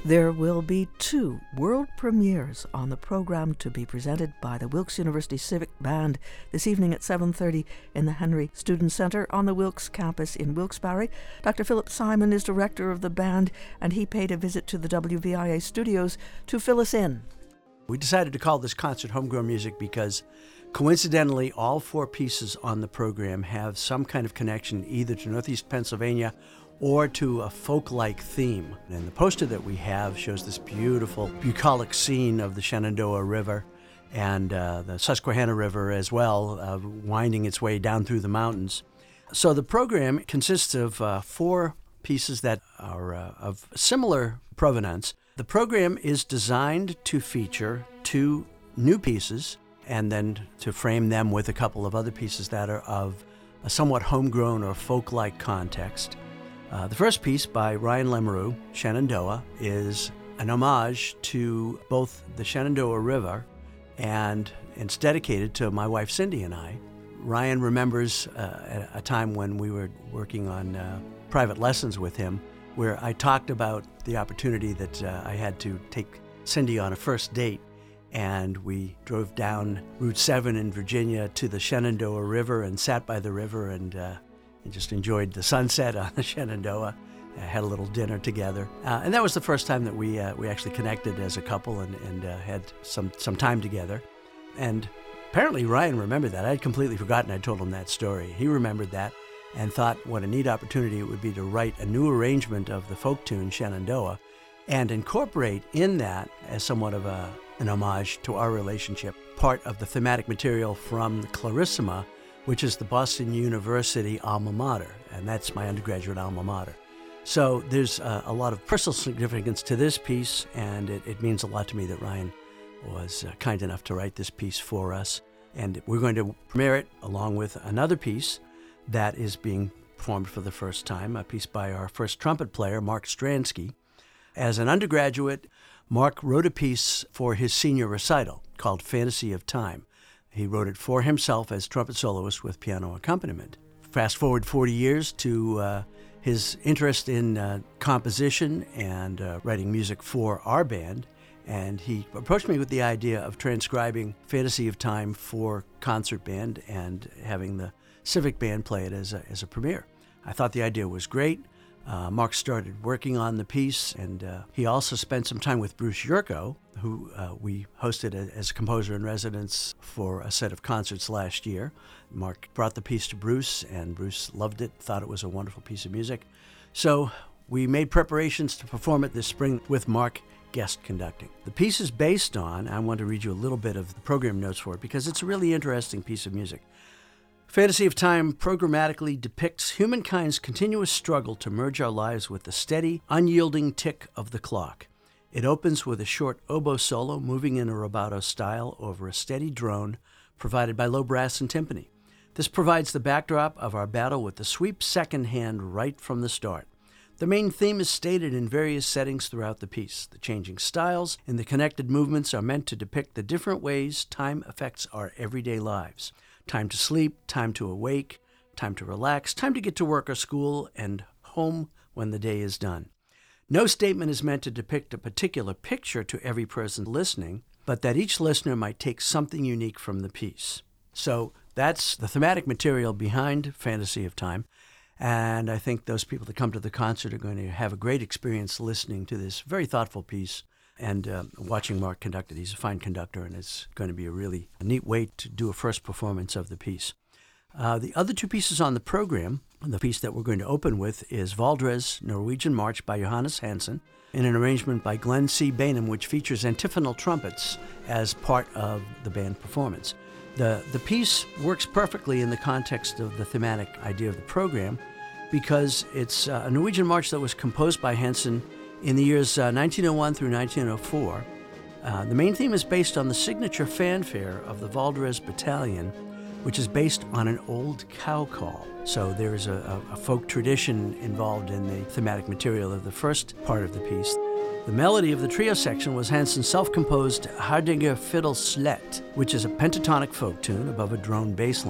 There will be 2 world premieres on the program to be presented by the Wilkes University Civic Band this evening at 7:30 in the Henry Student Center on the Wilkes campus in Wilkes-Barre. Dr. Philip Simon is director of the band, and he paid a visit to the WVIA studios to fill us in. We decided to call this concert Homegrown Music because coincidentally all 4 pieces on the program have some kind of connection either to Northeast Pennsylvania or to a folk-like theme. And the poster that we have shows this beautiful bucolic scene of the Shenandoah River and the Susquehanna River as well, winding its way down through the mountains. So the program consists of 4 pieces that are of similar provenance. The program is designed to feature 2 new pieces and then to frame them with a couple of other pieces that are of a somewhat homegrown or folk-like context. The first piece by Ryan Lemereau, Shenandoah, is an homage to both the Shenandoah River and it's dedicated to my wife Cindy and I. Ryan remembers a time when we were working on private lessons with him where I talked about the opportunity that I had to take Cindy on a first date, and we drove down Route 7 in Virginia to the Shenandoah River and sat by the river and just enjoyed the sunset on the Shenandoah, had a little dinner together. And that was the first time that we actually connected as a couple and had some time together. And apparently Ryan remembered that. I had completely forgotten I told him that story. He remembered that and thought what a neat opportunity it would be to write a new arrangement of the folk tune Shenandoah and incorporate in that, as somewhat of an homage to our relationship, part of the thematic material from Clarissima, which is the Boston University alma mater, and that's my undergraduate alma mater. So there's a lot of personal significance to this piece, and it means a lot to me that Ryan was kind enough to write this piece for us. And we're going to premiere it along with another piece that is being performed for the first time, a piece by our first trumpet player, Mark Stransky. As an undergraduate, Mark wrote a piece for his senior recital called Fantasy of Time. He wrote it for himself as trumpet soloist with piano accompaniment. Fast forward 40 years to his interest in composition and writing music for our band, and he approached me with the idea of transcribing Fantasy of Time for concert band and having the Civic Band play it as a premiere. I thought the idea was great. Mark started working on the piece, and he also spent some time with Bruce Yurko, who we hosted as a composer in residence for a set of concerts last year. Mark brought the piece to Bruce, and Bruce loved it, thought it was a wonderful piece of music. So we made preparations to perform it this spring with Mark guest conducting. The piece is based on, I want to read you a little bit of the program notes for it because it's a really interesting piece of music. Fantasy of Time programmatically depicts humankind's continuous struggle to merge our lives with the steady, unyielding tick of the clock. It opens with a short oboe solo moving in a rubato style over a steady drone provided by low brass and timpani. This provides the backdrop of our battle with the sweep second hand right from the start. The main theme is stated in various settings throughout the piece. The changing styles and the connected movements are meant to depict the different ways time affects our everyday lives. Time to sleep, time to awake, time to relax, time to get to work or school, and home when the day is done. No statement is meant to depict a particular picture to every person listening, but that each listener might take something unique from the piece. So that's the thematic material behind Fantasy of Time, and I think those people that come to the concert are going to have a great experience listening to this very thoughtful piece and watching Mark conduct it. He's a fine conductor, and it's going to be a really neat way to do a first performance of the piece. The other 2 pieces on the program, the piece that we're going to open with is Valdres Norwegian March by Johannes Hansen in an arrangement by Glenn C. Bainham, which features antiphonal trumpets as part of the band performance. The piece works perfectly in the context of the thematic idea of the program because it's a Norwegian march that was composed by Hansen in the years 1901 through 1904. The main theme is based on the signature fanfare of the Valdres Battalion, which is based on an old cow call. So there is a folk tradition involved in the thematic material of the first part of the piece. The melody of the trio section was Hansen's self-composed Hardanger Fiddle Slett, which is a pentatonic folk tune above a drone bass line.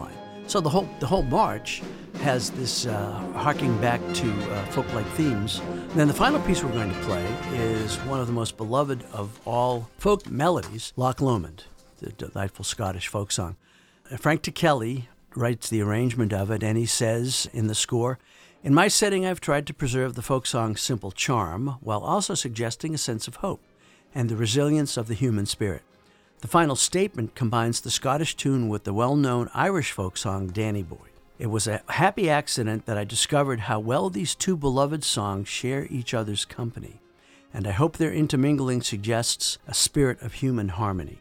So the whole march has this harking back to folk-like themes. And then the final piece we're going to play is one of the most beloved of all folk melodies, Loch Lomond, the delightful Scottish folk song. Frank Ticheli writes the arrangement of it, and he says in the score, "In my setting, I've tried to preserve the folk song's simple charm while also suggesting a sense of hope and the resilience of the human spirit. The final statement combines the Scottish tune with the well-known Irish folk song, Danny Boy. It was a happy accident that I discovered how well these two beloved songs share each other's company, and I hope their intermingling suggests a spirit of human harmony."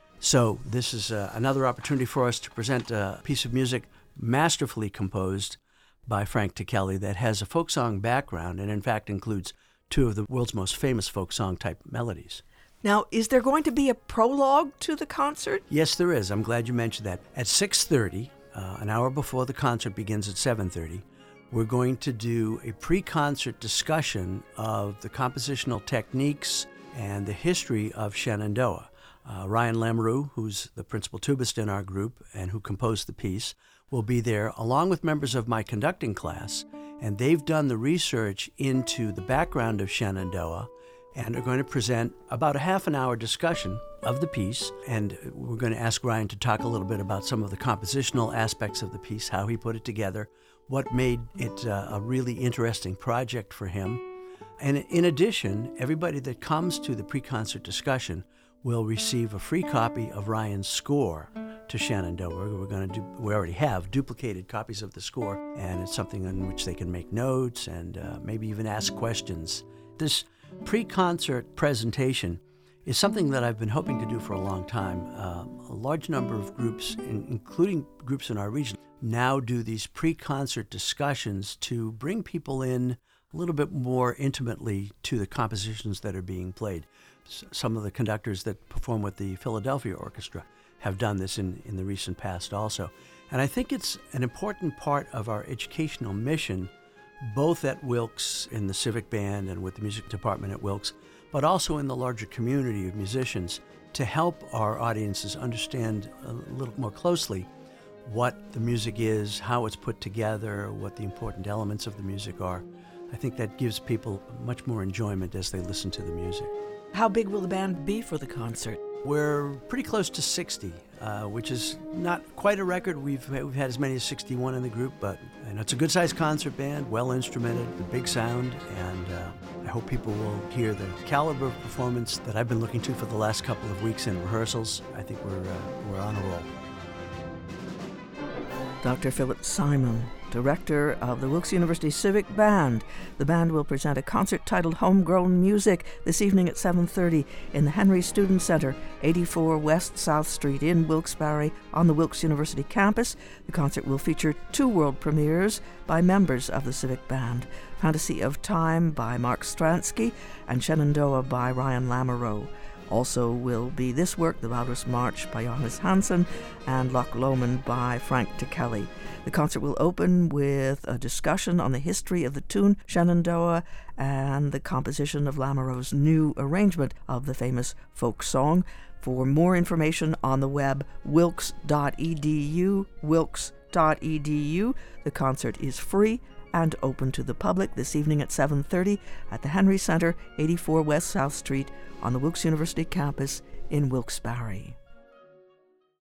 So this is another opportunity for us to present a piece of music masterfully composed by Frank Ticheli that has a folk song background and in fact includes two of the world's most famous folk song type melodies. Now, is there going to be a prologue to the concert? Yes, there is. I'm glad you mentioned that. At 6:30, an hour before the concert begins at 7:30, we're going to do a pre-concert discussion of the compositional techniques and the history of Shenandoah. Ryan Lamoureux, who's the principal tubist in our group and who composed the piece, will be there along with members of my conducting class, and they've done the research into the background of Shenandoah and are going to present about a half an hour discussion of the piece. And we're going to ask Ryan to talk a little bit about some of the compositional aspects of the piece, how he put it together, what made it a really interesting project for him. And in addition, everybody that comes to the pre-concert discussion will receive a free copy of Ryan's score to Shenandoah. We already have duplicated copies of the score, and it's something in which they can make notes and maybe even ask questions. This pre-concert presentation is something that I've been hoping to do for a long time. A large number of groups, including groups in our region, now do these pre-concert discussions to bring people in a little bit more intimately to the compositions that are being played. Some of the conductors that perform with the Philadelphia Orchestra have done this in the recent past also. And I think it's an important part of our educational mission, both at Wilkes in the Civic Band and with the music department at Wilkes, but also in the larger community of musicians, to help our audiences understand a little more closely what the music is, how it's put together, what the important elements of the music are. I think that gives people much more enjoyment as they listen to the music. How big will the band be for the concert? We're pretty close to 60, which is not quite a record. We've had as many as 61 in the group, but it's a good-sized concert band, well-instrumented, with big sound, and I hope people will hear the caliber of performance that I've been looking to for the last couple of weeks in rehearsals. I think we're on a roll. Dr. Philip Simon, director of the Wilkes University Civic Band. The band will present a concert titled Homegrown Music this evening at 7:30 in the Henry Student Center, 84 West South Street in Wilkes-Barre on the Wilkes University campus. The concert will feature two world premieres by members of the Civic Band, Fantasy of Time by Mark Stransky and Shenandoah by Ryan Lamoureux. Also will be this work, The Walrus March by Johannes Hansen and Loch Lomond by Frank Ticheli. The concert will open with a discussion on the history of the tune Shenandoah and the composition of Lamoureux's new arrangement of the famous folk song. For more information on the web, wilkes.edu, wilkes.edu. The concert is free and open to the public this evening at 7:30 at the Henry Center, 84 West South Street on the Wilkes University campus in Wilkes-Barre.